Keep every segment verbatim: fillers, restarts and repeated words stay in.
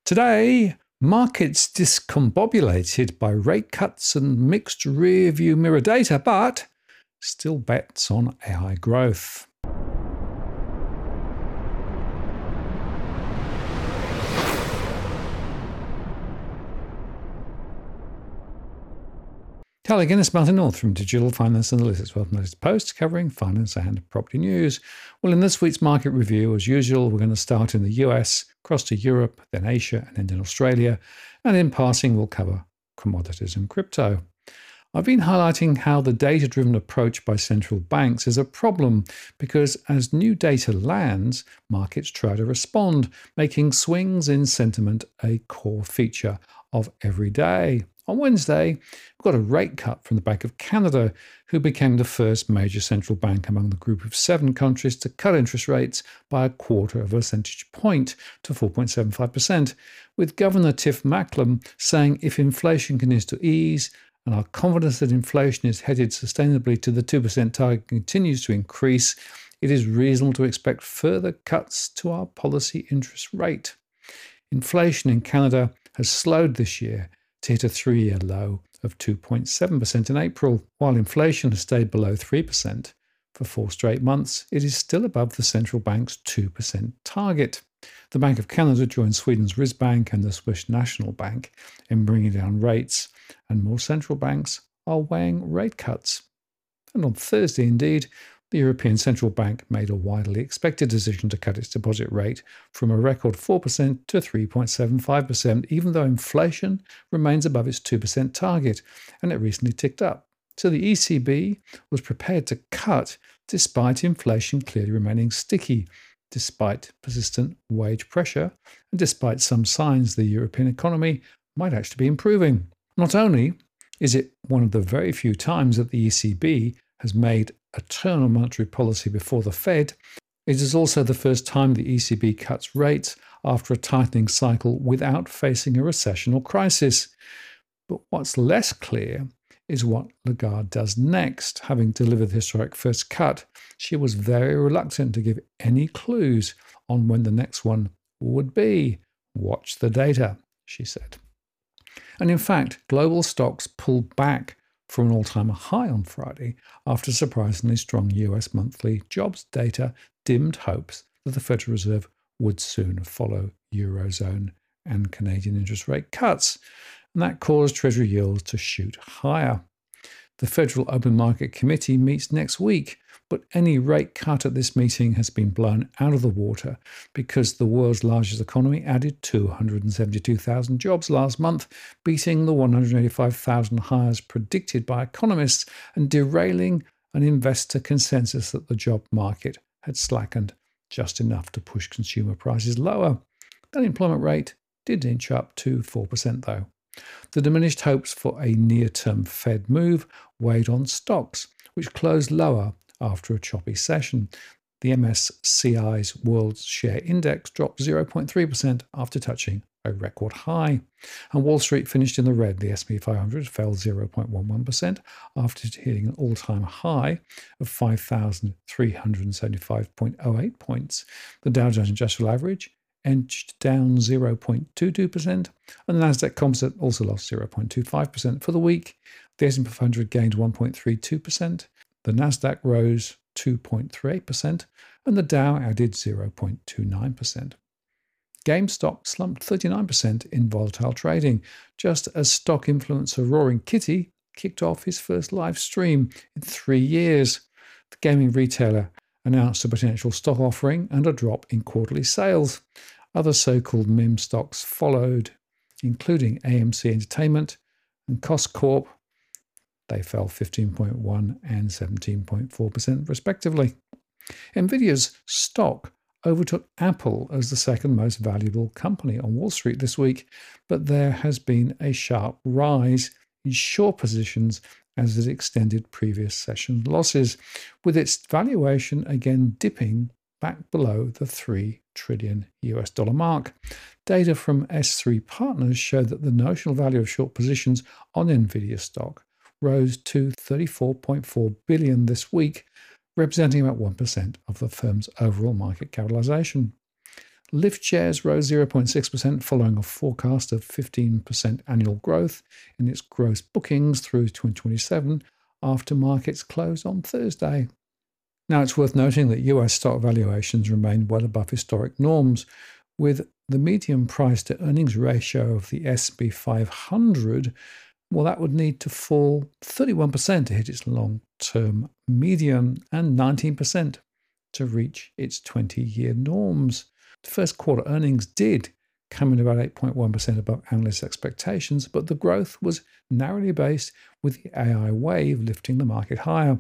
Today, markets discombobulated by rate cuts and mixed rear-view mirror data, but still bets on A I growth. Hello again, it's Martin North from Digital Finance Analytics, welcome to this post covering finance and property news. Well, in this week's market review, as usual, we're going to start in the U S, across to Europe, then Asia, and then in Australia, and in passing, we'll cover commodities and crypto. I've been highlighting how the data-driven approach by central banks is a problem because as new data lands, markets try to respond, making swings in sentiment a core feature of every day. On Wednesday, we've got a rate cut from the Bank of Canada, who became the first major central bank among the group of seven countries to cut interest rates by a quarter of a percentage point to four point seven five percent, with Governor Tiff Macklem saying if inflation continues to ease and our confidence that inflation is headed sustainably to the two percent target continues to increase, it is reasonable to expect further cuts to our policy interest rate. Inflation in Canada has slowed this year to hit a three-year low of two point seven percent in April. While inflation has stayed below three percent for four straight months, it is still above the central bank's two percent target. The Bank of Canada joined Sweden's Riksbank and the Swiss National Bank in bringing down rates, and more central banks are weighing rate cuts. And on Thursday, indeed, the European Central Bank made a widely expected decision to cut its deposit rate from a record four percent to three point seven five percent, even though inflation remains above its two percent target, and it recently ticked up. So the E C B was prepared to cut despite inflation clearly remaining sticky, despite persistent wage pressure, and despite some signs the European economy might actually be improving. Not only is it one of the very few times that the E C B has made a turn on monetary policy before the Fed, it is also the first time the E C B cuts rates after a tightening cycle without facing a recession or crisis. But what's less clear is what Lagarde does next. Having delivered the historic first cut, she was very reluctant to give any clues on when the next one would be. Watch the data, she said. And in fact, global stocks pulled back from an all-time high on Friday after surprisingly strong U S monthly jobs data dimmed hopes that the Federal Reserve would soon follow Eurozone and Canadian interest rate cuts, and that caused Treasury yields to shoot higher. The Federal Open Market Committee meets next week, but any rate cut at this meeting has been blown out of the water because the world's largest economy added two hundred seventy-two thousand jobs last month, beating the one hundred eighty-five thousand hires predicted by economists and derailing an investor consensus that the job market had slackened just enough to push consumer prices lower. The unemployment rate did inch up to four percent though. The diminished hopes for a near-term Fed move weighed on stocks, which closed lower after a choppy session. The M S C I's World Share Index dropped zero point three percent after touching a record high. And Wall Street finished in the red. The S and P five hundred fell zero point one one percent after hitting an all-time high of five thousand three hundred seventy-five point zero eight points. The Dow Jones Industrial Average edged down zero point two two percent, and the Nasdaq Composite also lost zero point two five percent. For the week, the S and P five hundred gained one point three two percent, the Nasdaq rose two point three eight percent, and the Dow added zero point two nine percent. GameStop slumped thirty-nine percent in volatile trading, just as stock influencer Roaring Kitty kicked off his first live stream in three years. The gaming retailer announced a potential stock offering and a drop in quarterly sales. Other so-called meme stocks followed, including A M C Entertainment and Costcorp. They fell fifteen point one and seventeen point four percent respectively. Nvidia's stock overtook Apple as the second most valuable company on Wall Street this week, but there has been a sharp rise in short positions as it extended previous session losses, with its valuation again dipping back below the three trillion U S dollar mark. Data from S three Partners showed that the notional value of short positions on Nvidia stock rose to thirty-four point four billion dollars this week, representing about one percent of the firm's overall market capitalization. Lyft shares rose zero point six percent following a forecast of fifteen percent annual growth in its gross bookings through twenty twenty-seven after markets closed on Thursday. Now, it's worth noting that U S stock valuations remain well above historic norms, with the median price to earnings ratio of the S and P five hundred, well, that would need to fall thirty-one percent to hit its long-term median and nineteen percent to reach its twenty-year norms. The first quarter earnings did come in about eight point one percent above analysts' expectations, but the growth was narrowly based, with the A I wave lifting the market higher.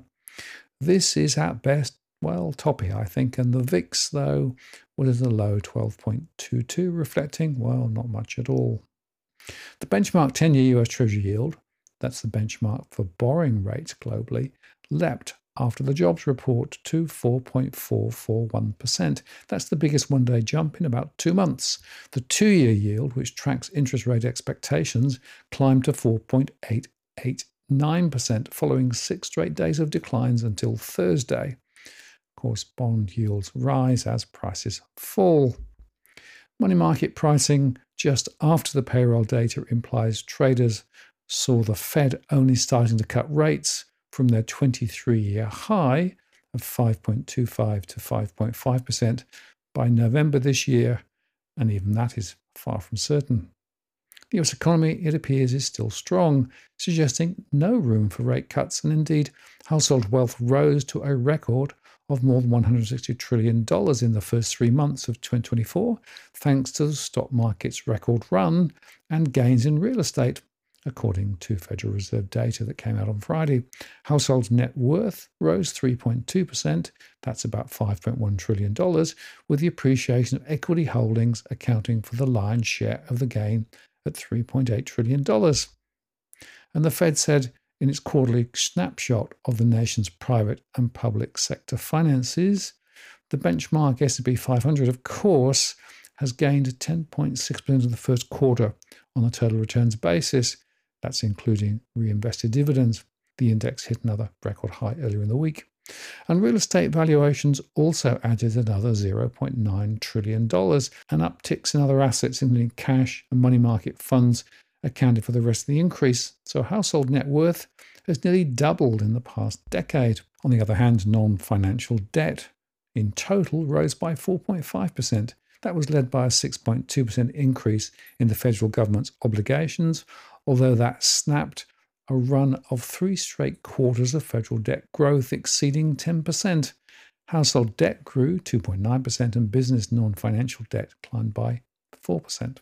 This is at best, well, toppy, I think, and the V I X, though, was at a low twelve point two two, reflecting, well, not much at all. The benchmark ten-year U S Treasury yield, that's the benchmark for borrowing rates globally, leapt after the jobs report to four point four four one percent. That's the biggest one-day jump in about two months. The two-year yield, which tracks interest rate expectations, climbed to four point eight eight nine percent following six straight days of declines until Thursday. Of course, bond yields rise as prices fall. Money market pricing just after the payroll data implies traders saw the Fed only starting to cut rates from their twenty-three-year high of five point two five to five point five percent by November this year, and even that is far from certain. The U S economy, it appears, is still strong, suggesting no room for rate cuts, and indeed, household wealth rose to a record of more than one hundred sixty trillion dollars in the first three months of twenty twenty-four, thanks to the stock market's record run and gains in real estate, according to Federal Reserve data that came out on Friday. Household net worth rose three point two percent, that's about five point one trillion dollars, with the appreciation of equity holdings accounting for the lion's share of the gain at three point eight trillion dollars. And the Fed said in its quarterly snapshot of the nation's private and public sector finances, the benchmark S and P five hundred, of course, has gained ten point six percent in the first quarter on a total returns basis. That's including reinvested dividends. The index hit another record high earlier in the week. And real estate valuations also added another zero point nine trillion dollars, and upticks in other assets, including cash and money market funds, accounted for the rest of the increase. So household net worth has nearly doubled in the past decade. On the other hand, non-financial debt in total rose by four point five percent. That was led by a six point two percent increase in the federal government's obligations, although that snapped a run of three straight quarters of federal debt growth exceeding ten percent. Household debt grew two point nine percent and business non-financial debt climbed by four percent.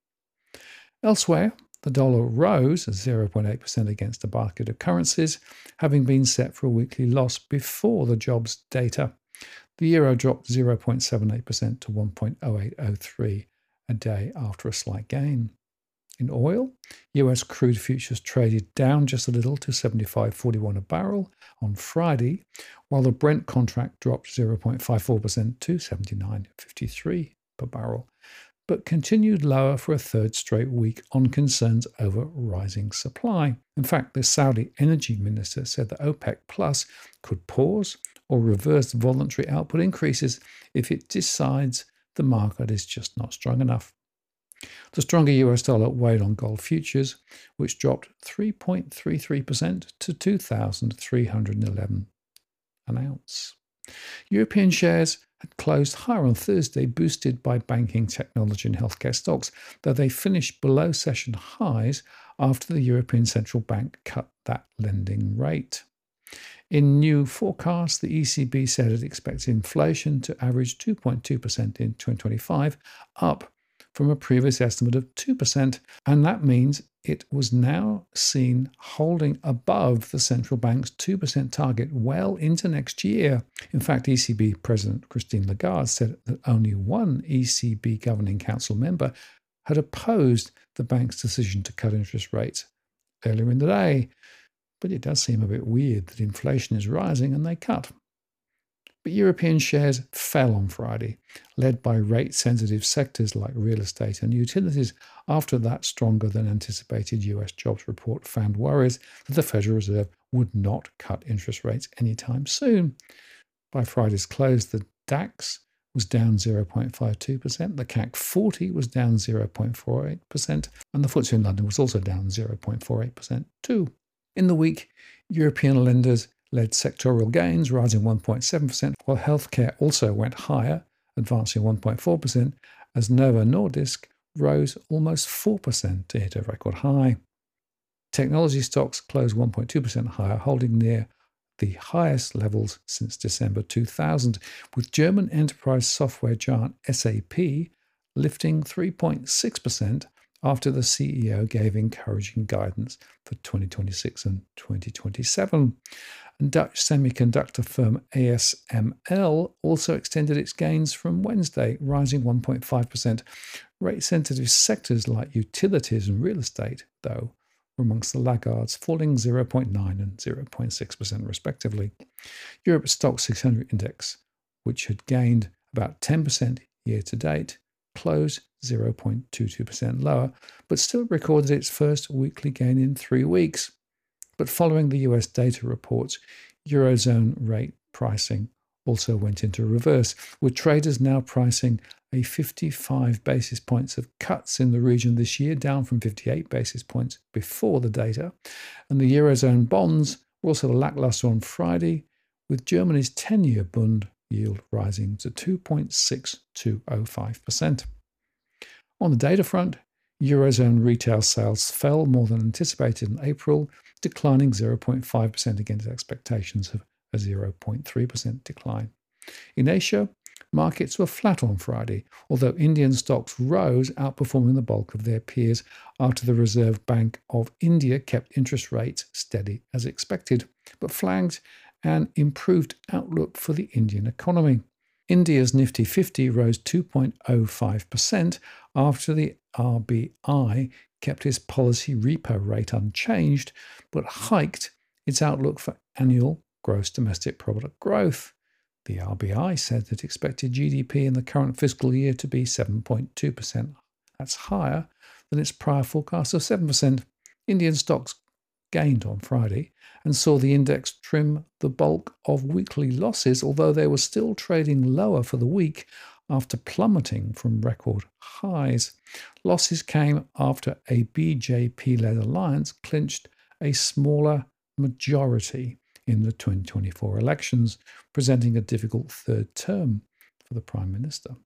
Elsewhere, the dollar rose zero point eight percent against a basket of currencies, having been set for a weekly loss before the jobs data. The euro dropped zero point seven eight percent to one point oh eight oh three a day after a slight gain. In oil, U S crude futures traded down just a little to seventy-five forty-one a barrel on Friday, while the Brent contract dropped zero point five four percent to seventy-nine fifty-three per barrel, but continued lower for a third straight week on concerns over rising supply. In fact, the Saudi energy minister said that OPEC Plus could pause or reverse voluntary output increases if it decides the market is just not strong enough. The stronger U S dollar weighed on gold futures, which dropped three point three three percent to two thousand three hundred eleven an ounce. European shares had closed higher on Thursday, boosted by banking, technology and healthcare stocks, though they finished below session highs after the European Central Bank cut that lending rate. In new forecasts, the E C B said it expects inflation to average two point two percent in twenty twenty-five, up from a previous estimate of two percent, and that means it was now seen holding above the central bank's two percent target well into next year. In fact, E C B President Christine Lagarde said that only one E C B Governing Council member had opposed the bank's decision to cut interest rates earlier in the day. But it does seem a bit weird that inflation is rising and they cut. But European shares fell on Friday, led by rate-sensitive sectors like real estate and utilities, after that stronger than anticipated U S jobs report found worries that the Federal Reserve would not cut interest rates anytime soon. By Friday's close, the DAX was down zero point five two percent, the C A C forty was down zero point four eight percent, and the F T S E in London was also down zero point four eight percent too. In the week, European lenders led sectoral gains, rising one point seven percent, while healthcare also went higher, advancing one point four percent, as Novo Nordisk rose almost four percent to hit a record high. Technology stocks closed one point two percent higher, holding near the highest levels since December two thousand, with German enterprise software giant S A P lifting three point six percent after the C E O gave encouraging guidance for twenty twenty-six and twenty twenty-seven. And Dutch semiconductor firm A S M L also extended its gains from Wednesday, rising one point five percent. Rate-sensitive sectors like utilities and real estate, though, were amongst the laggards, falling zero point nine and zero point six percent respectively. Europe's Stoxx six hundred index, which had gained about ten percent year-to-date, closed zero point two two percent lower, but still recorded its first weekly gain in three weeks. But following the U S data reports, Eurozone rate pricing also went into reverse, with traders now pricing a fifty-five basis points of cuts in the region this year, down from fifty-eight basis points before the data. And the Eurozone bonds were also lackluster on Friday, with Germany's ten-year bond yield rising to two point six two zero five percent. On the data front, Eurozone retail sales fell more than anticipated in April, declining zero point five percent against expectations of a zero point three percent decline. In Asia, markets were flat on Friday, although Indian stocks rose, outperforming the bulk of their peers after the Reserve Bank of India kept interest rates steady as expected, but flagged an improved outlook for the Indian economy. India's Nifty fifty rose two point zero five percent after the R B I kept its policy repo rate unchanged, but hiked its outlook for annual gross domestic product growth. The R B I said that it expected G D P in the current fiscal year to be seven point two percent. That's higher than its prior forecast of seven percent. Indian stocks gained on Friday and saw the index trim the bulk of weekly losses, although they were still trading lower for the week after plummeting from record highs. Losses came after a B J P-led alliance clinched a smaller majority in the twenty twenty-four elections, presenting a difficult third term for the Prime Minister.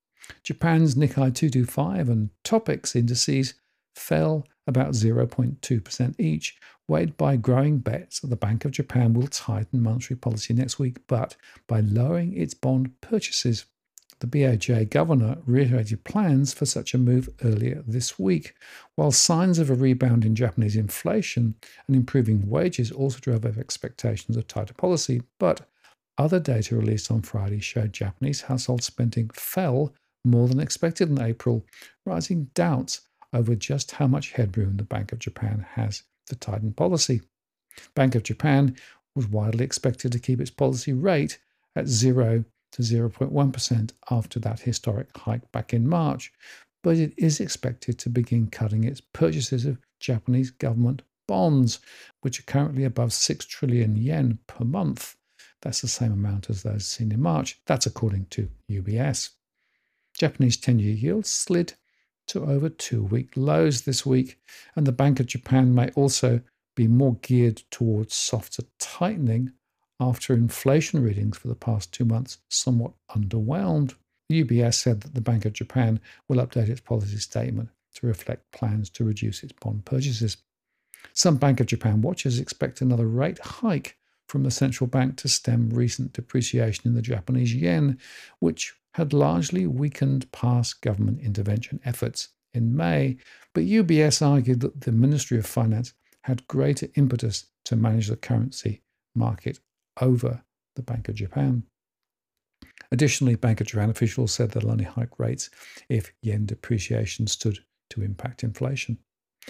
Japan's Nikkei two twenty-five and Topix indices fell about zero point two percent each, weighed by growing bets that the Bank of Japan will tighten monetary policy next week, but by lowering its bond purchases. The B O J governor reiterated plans for such a move earlier this week, while signs of a rebound in Japanese inflation and improving wages also drove up expectations of tighter policy. But other data released on Friday showed Japanese household spending fell more than expected in April, raising doubts over just how much headroom the Bank of Japan has to tighten policy. Bank of Japan was widely expected to keep its policy rate at zero to zero point one percent after that historic hike back in March, but it is expected to begin cutting its purchases of Japanese government bonds, which are currently above six trillion yen per month. That's the same amount as those seen in March. That's according to U B S. Japanese ten-year yields slid to over two-week lows this week, and the Bank of Japan may also be more geared towards softer tightening after inflation readings for the past two months somewhat underwhelmed. The U B S said that the Bank of Japan will update its policy statement to reflect plans to reduce its bond purchases. Some Bank of Japan watchers expect another rate hike from the central bank to stem recent depreciation in the Japanese yen, which had largely weakened past government intervention efforts in May. But U B S argued that the Ministry of Finance had greater impetus to manage the currency market over the Bank of Japan. Additionally, Bank of Japan officials said they'll only hike rates if yen depreciation stood to impact inflation.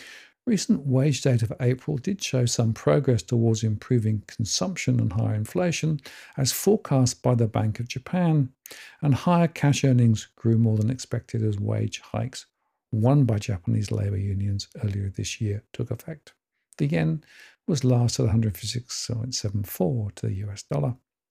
Recent wage data for April did show some progress towards improving consumption and higher inflation, as forecast by the Bank of Japan, and higher cash earnings grew more than expected as wage hikes won by Japanese labour unions earlier this year took effect. The yen was last at one hundred fifty-six point seven four to the U S dollar.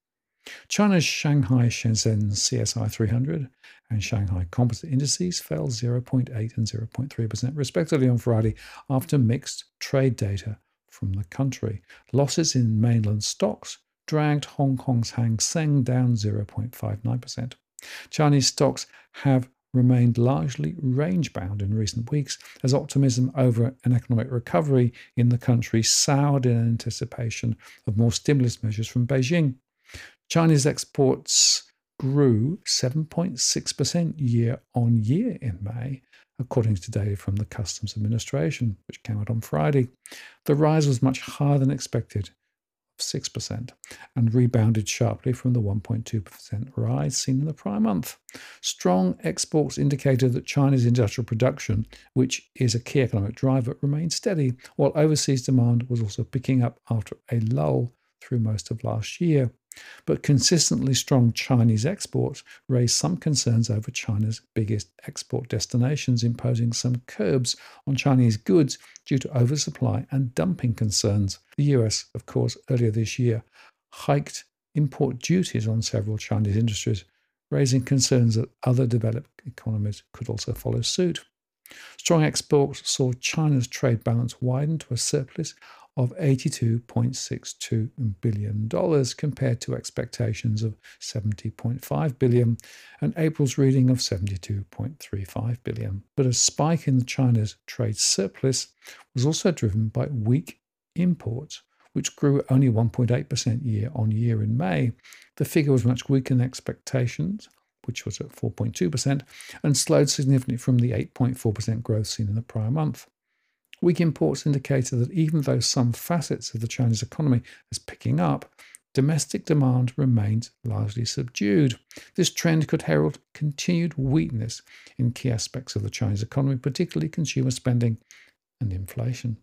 China's Shanghai Shenzhen C S I three hundred and Shanghai Composite Indices fell zero point eight and zero point three percent respectively on Friday after mixed trade data from the country. Losses in mainland stocks dragged Hong Kong's Hang Seng down zero point five nine percent. Chinese stocks have remained largely range-bound in recent weeks as optimism over an economic recovery in the country soured in anticipation of more stimulus measures from Beijing. Chinese exports grew seven point six percent year on year in May, according to data from the Customs Administration, which came out on Friday. The rise was much higher than expected, six percent, and rebounded sharply from the one point two percent rise seen in the prior month. Strong exports indicated that China's industrial production, which is a key economic driver, remained steady, while overseas demand was also picking up after a lull through most of last year. But consistently strong Chinese exports raised some concerns over China's biggest export destinations, imposing some curbs on Chinese goods due to oversupply and dumping concerns. The U S, of course, earlier this year hiked import duties on several Chinese industries, raising concerns that other developed economies could also follow suit. Strong exports saw China's trade balance widen to a surplus of eighty-two point six two billion dollars compared to expectations of seventy point five billion dollars and April's reading of seventy-two point three five billion dollars. But a spike in China's trade surplus was also driven by weak imports, which grew only one point eight percent year on year in May. The figure was much weaker than expectations, which was at four point two percent, and slowed significantly from the eight point four percent growth seen in the prior month. Weak imports indicated that even though some facets of the Chinese economy is picking up, domestic demand remains largely subdued. This trend could herald continued weakness in key aspects of the Chinese economy, particularly consumer spending and inflation.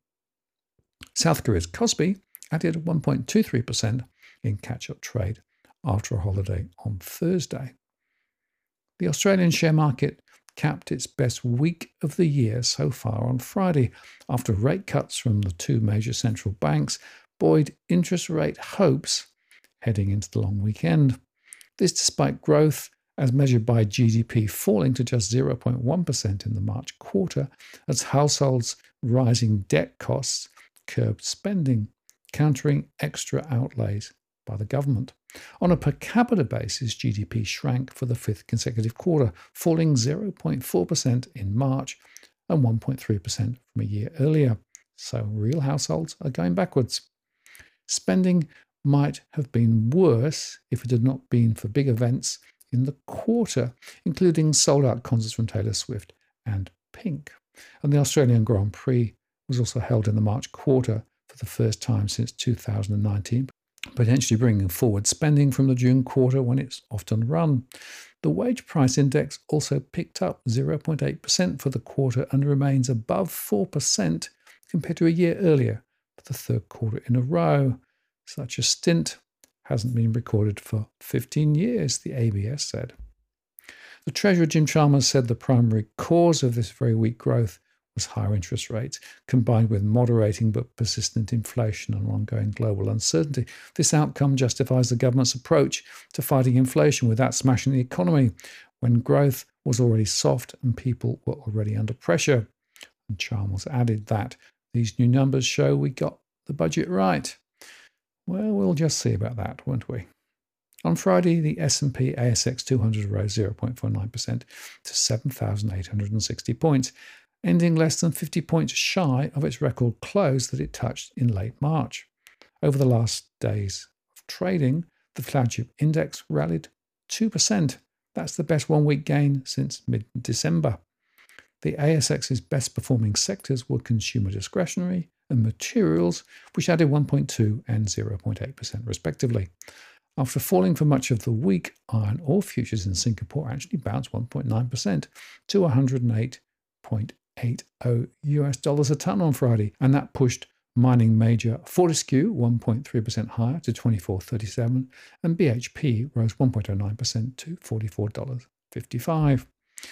South Korea's Kospi added one point two three percent in catch-up trade after a holiday on Thursday. The Australian share market capped its best week of the year so far on Friday after rate cuts from the two major central banks buoyed interest rate hopes heading into the long weekend. This despite growth as measured by G D P falling to just zero point one percent in the March quarter as households' rising debt costs curbed spending, countering extra outlays by the government. On a per capita basis, G D P shrank for the fifth consecutive quarter, falling zero point four percent in March and one point three percent from a year earlier. So real households are going backwards. Spending might have been worse if it had not been for big events in the quarter, including sold-out concerts from Taylor Swift and Pink. And the Australian Grand Prix was also held in the March quarter for the first time since two thousand nineteen, potentially bringing forward spending from the June quarter when it's often run. The wage price index also picked up zero point eight percent for the quarter and remains above four percent compared to a year earlier for the third quarter in a row. Such a stint hasn't been recorded for fifteen years, the A B S said. The Treasurer Jim Chalmers said the primary cause of this very weak growth was higher interest rates, combined with moderating but persistent inflation and ongoing global uncertainty. This outcome justifies the government's approach to fighting inflation without smashing the economy, when growth was already soft and people were already under pressure. And Chalmers added that these new numbers show we got the budget right. Well, we'll just see about that, won't we? On Friday, the S and P A S X two hundred rose zero point four nine percent to seven thousand eight hundred sixty points, ending less than fifty points shy of its record close that it touched in late March. Over the last days of trading, the flagship index rallied two percent. That's the best one-week gain since mid-December. The A S X's best-performing sectors were consumer discretionary and materials, which added one point two and zero point eight percent respectively. After falling for much of the week, iron ore futures in Singapore actually bounced one point nine percent to one hundred eight point eight zero U S dollars a ton on Friday, and that pushed mining major Fortescue one point three percent higher to twenty-four thirty-seven, and B H P rose one point zero nine percent to forty-four fifty-five.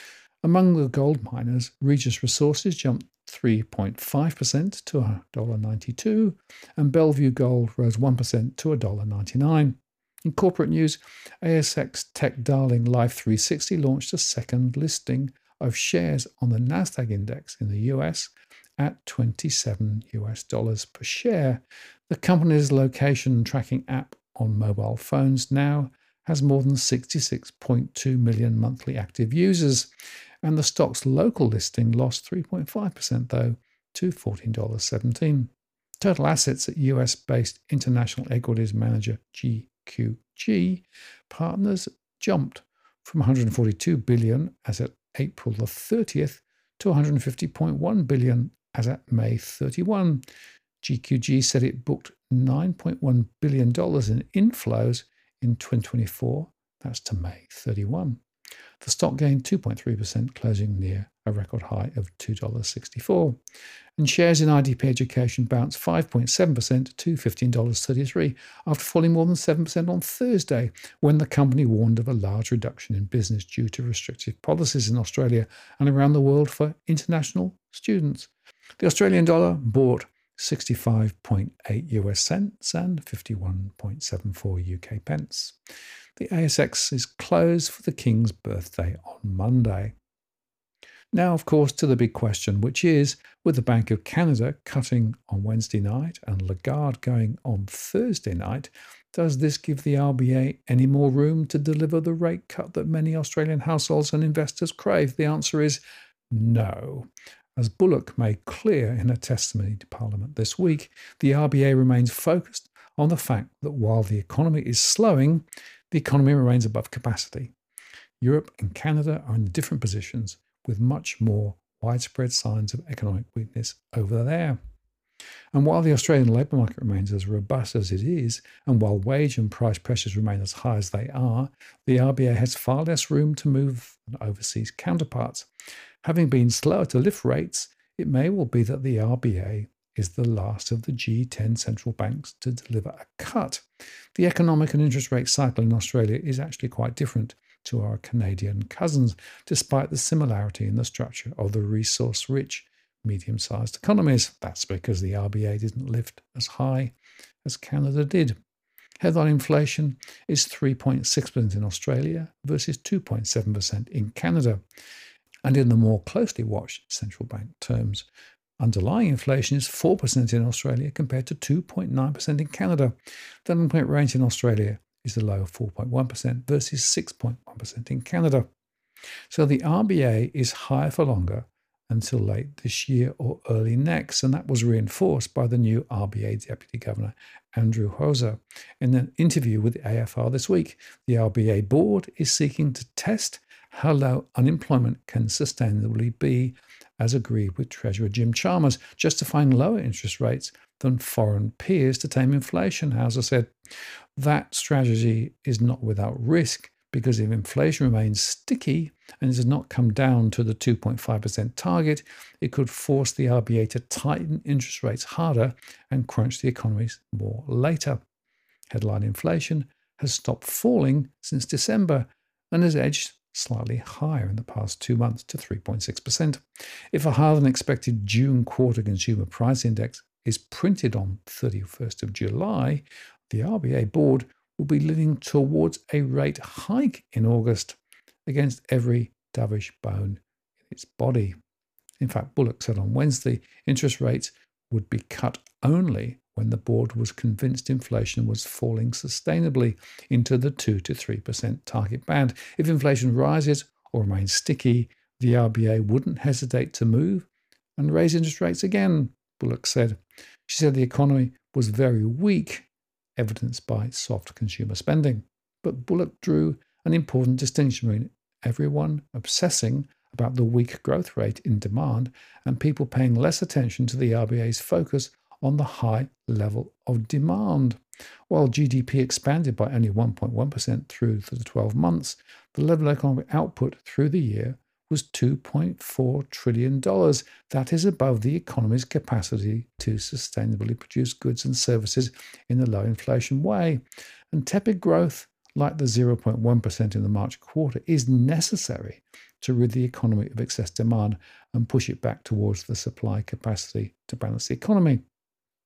Among the gold miners, Regis Resources jumped three point five percent to one dollar ninety-two, and Bellevue Gold rose one percent to one dollar ninety-nine. In corporate news, A S X tech darling Life three sixty launched a second listing of shares on the Nasdaq index in the U S at twenty-seven U S dollars per share. The company's location tracking app on mobile phones now has more than sixty-six point two million monthly active users, and the stock's local listing lost three point five percent, though, to fourteen dollars and seventeen cents. Total assets at U S-based international equities manager G Q G Partners jumped from one hundred forty-two billion dollars as at April the thirtieth to one hundred fifty point one billion dollars as at May thirty-first. G Q G said it booked nine point one billion dollars in inflows in twenty twenty-four, that's to May thirty-first. The stock gained two point three percent, closing near a record high of two dollars and sixty-four cents. And shares in I D P Education bounced five point seven percent to fifteen dollars and thirty-three cents after falling more than seven percent on Thursday, when the company warned of a large reduction in business due to restrictive policies in Australia and around the world for international students. The Australian dollar bought sixty-five point eight U S cents and fifty-one point seven four U K pence. The A S X is closed for the King's birthday on Monday. Now, of course, to the big question, which is, with the Bank of Canada cutting on Wednesday night and Lagarde going on Thursday night, does this give the R B A any more room to deliver the rate cut that many Australian households and investors crave? The answer is no. As Bullock made clear in a testimony to Parliament this week, the R B A remains focused on the fact that while the economy is slowing, the economy remains above capacity. Europe and Canada are in different positions, with much more widespread signs of economic weakness over there. And while the Australian labour market remains as robust as it is, and while wage and price pressures remain as high as they are, the R B A has far less room to move than overseas counterparts. Having been slower to lift rates, it may well be that the R B A is the last of the G ten central banks to deliver a cut. The economic and interest rate cycle in Australia is actually quite different to our Canadian cousins, despite the similarity in the structure of the resource-rich, medium-sized economies. That's because the R B A didn't lift as high as Canada did. Headline inflation is three point six percent in Australia versus two point seven percent in Canada. And in the more closely watched central bank terms, underlying inflation is four percent in Australia compared to two point nine percent in Canada. The unemployment rate in Australia is the low of four point one percent versus six point one percent in Canada. So the R B A is higher for longer until late this year or early next, and that was reinforced by the new R B A Deputy Governor, Andrew Hauser. In an interview with the A F R this week, the R B A board is seeking to test how low unemployment can sustainably be, as agreed with Treasurer Jim Chalmers, justifying lower interest rates than foreign peers to tame inflation. Hauser said that strategy is not without risk, because if inflation remains sticky and does not come down to the two point five percent target, it could force the R B A to tighten interest rates harder and crunch the economies more later. Headline inflation has stopped falling since December and has edged slightly higher in the past two months to three point six percent. If a higher than expected June quarter consumer price index is printed on thirty-first of July, the R B A board will be leaning towards a rate hike in August against every dovish bone in its body. In fact, Bullock said on Wednesday interest rates would be cut only when the board was convinced inflation was falling sustainably into the two to three percent target band. If inflation rises or remains sticky, the R B A wouldn't hesitate to move and raise interest rates again, Bullock said. She said the economy was very weak, evidenced by soft consumer spending. But Bullock drew an important distinction between everyone obsessing about the weak growth rate in demand and people paying less attention to the R B A's focus on the high level of demand. While G D P expanded by only one point one percent through the twelve months, the level of economic output through the year was two point four trillion dollars. That is above the economy's capacity to sustainably produce goods and services in a low inflation way. And tepid growth, like the zero point one percent in the March quarter, is necessary to rid the economy of excess demand and push it back towards the supply capacity to balance the economy.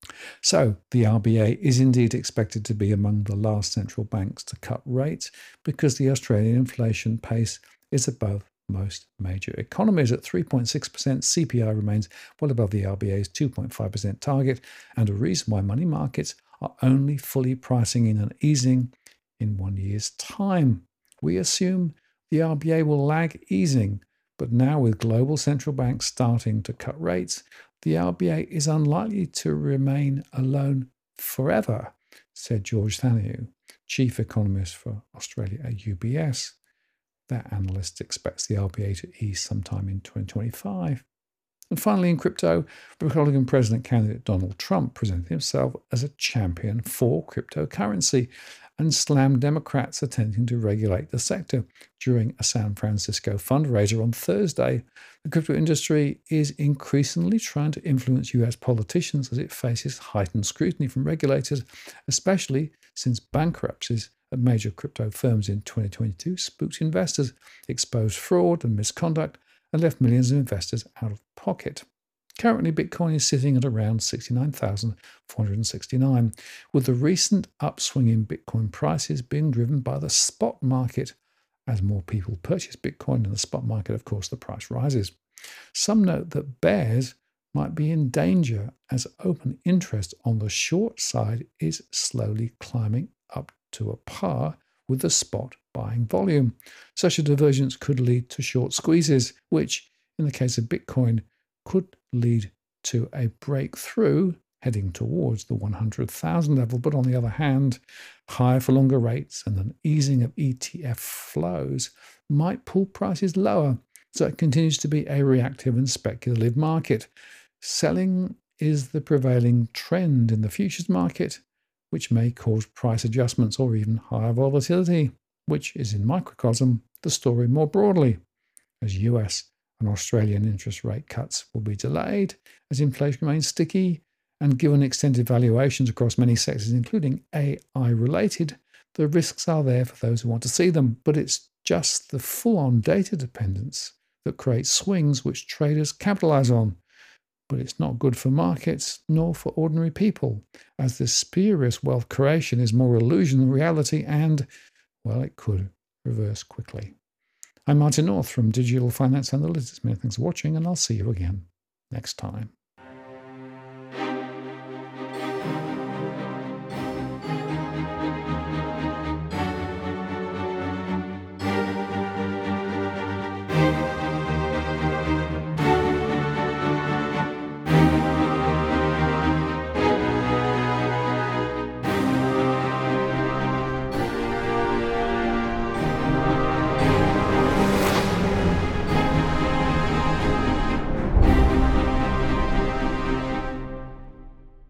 So the R B A is indeed expected to be among the last central banks to cut rates because the Australian inflation pace is above most major economies. At three point six percent, C P I remains well above the R B A's two point five percent target, and a reason why money markets are only fully pricing in an easing in one year's time. We assume the R B A will lag easing, but now with global central banks starting to cut rates, the R B A is unlikely to remain alone forever, said George Thaniou, chief economist for Australia at U B S. That analyst expects the R B A to ease sometime in twenty twenty-five. And finally, in crypto, Republican President candidate Donald Trump presented himself as a champion for cryptocurrency and slammed Democrats attempting to regulate the sector during a San Francisco fundraiser on Thursday. The crypto industry is increasingly trying to influence U S politicians as it faces heightened scrutiny from regulators, especially since bankruptcies at major crypto firms in twenty twenty-two spooked investors, exposed fraud and misconduct, and left millions of investors out of pocket. Currently, Bitcoin is sitting at around sixty-nine thousand four hundred sixty-nine, with the recent upswing in Bitcoin prices being driven by the spot market. As more people purchase Bitcoin in the spot market, of course, the price rises. Some note that bears might be in danger as open interest on the short side is slowly climbing up to a par with the spot buying volume. Such a divergence could lead to short squeezes, which, in the case of Bitcoin, could lead to a breakthrough heading towards the one hundred thousand level. But on the other hand, higher for longer rates and an easing of E T F flows might pull prices lower. So it continues to be a reactive and speculative market. Selling is the prevailing trend in the futures market, which may cause price adjustments or even higher volatility, which is in microcosm the story more broadly, as U S and Australian interest rate cuts will be delayed as inflation remains sticky, and given extended valuations across many sectors, including A I-related, the risks are there for those who want to see them. But it's just the full-on data dependence that creates swings which traders capitalize on. But it's not good for markets nor for ordinary people, as this spurious wealth creation is more illusion than reality and, well, it could reverse quickly. I'm Martin North from Digital Finance Analytics. Many thanks for watching, and I'll see you again next time.